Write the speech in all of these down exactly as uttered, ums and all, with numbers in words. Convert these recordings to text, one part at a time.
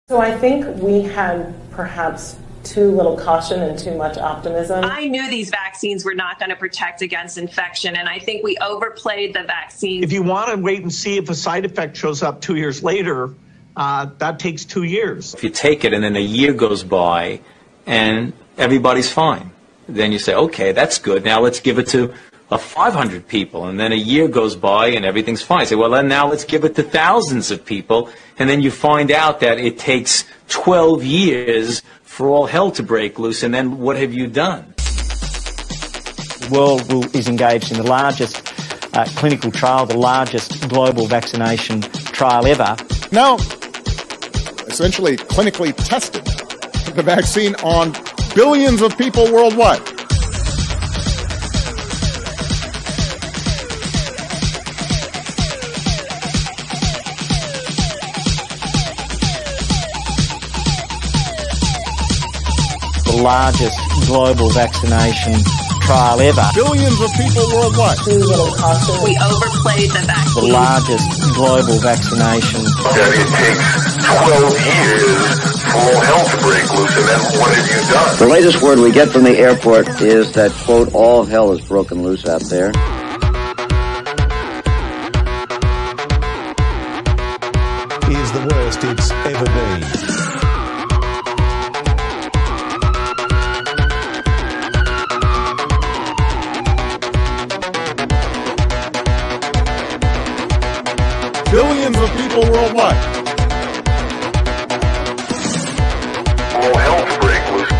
So I think we had perhaps too little caution and too much optimism. I knew these vaccines were not going to protect against infection, and I think we overplayed the vaccine. If you want to wait and see if a side effect shows up two years later, uh, that takes two years. If you take it and then a year goes by and everybody's fine, then you say, okay, that's good. Now let's give it to uh, five hundred people. And then a year goes by and everything's fine. You say, well, then now let's give it to thousands of people. And then you find out that it takes twelve years for all hell to break loose. And then what have you done? The world will, is engaged in the largest uh, clinical trial, the largest global vaccination trial ever. Now, essentially clinically tested the vaccine on billions of people worldwide. The largest global vaccination trial ever. Billions of people worldwide. Too little caution. We overplayed the vaccine. The largest global vaccination. That it takes twelve years for all hell to break loose, and then what have you done? The latest word we get from the airport is that, quote, all hell is broken loose out there. Is the worst it's ever been. Billions of people worldwide. All hell to break loose.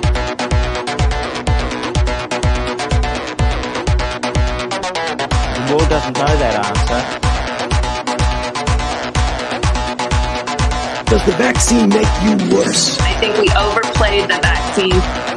The world doesn't know that answer. Does the vaccine make you worse? I think we overplayed the vaccine.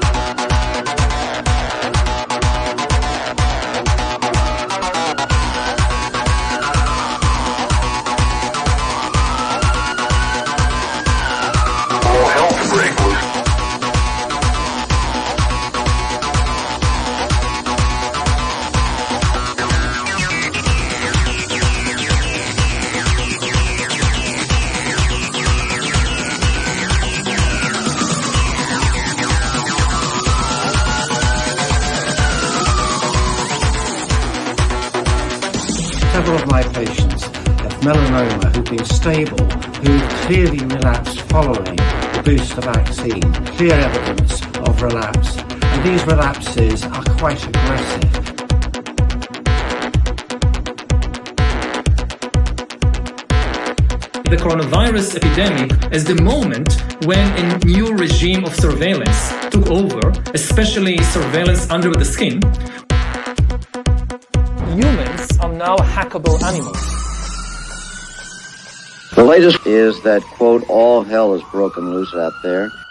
Several of my patients have melanoma who've been stable, who've clearly relapsed following the booster vaccine. Clear evidence of relapse. And these relapses are quite aggressive. The coronavirus epidemic is the moment when a new regime of surveillance took over, especially surveillance under the skin. Humans are now hackable animals. The latest is that, quote, all hell is broken loose out there.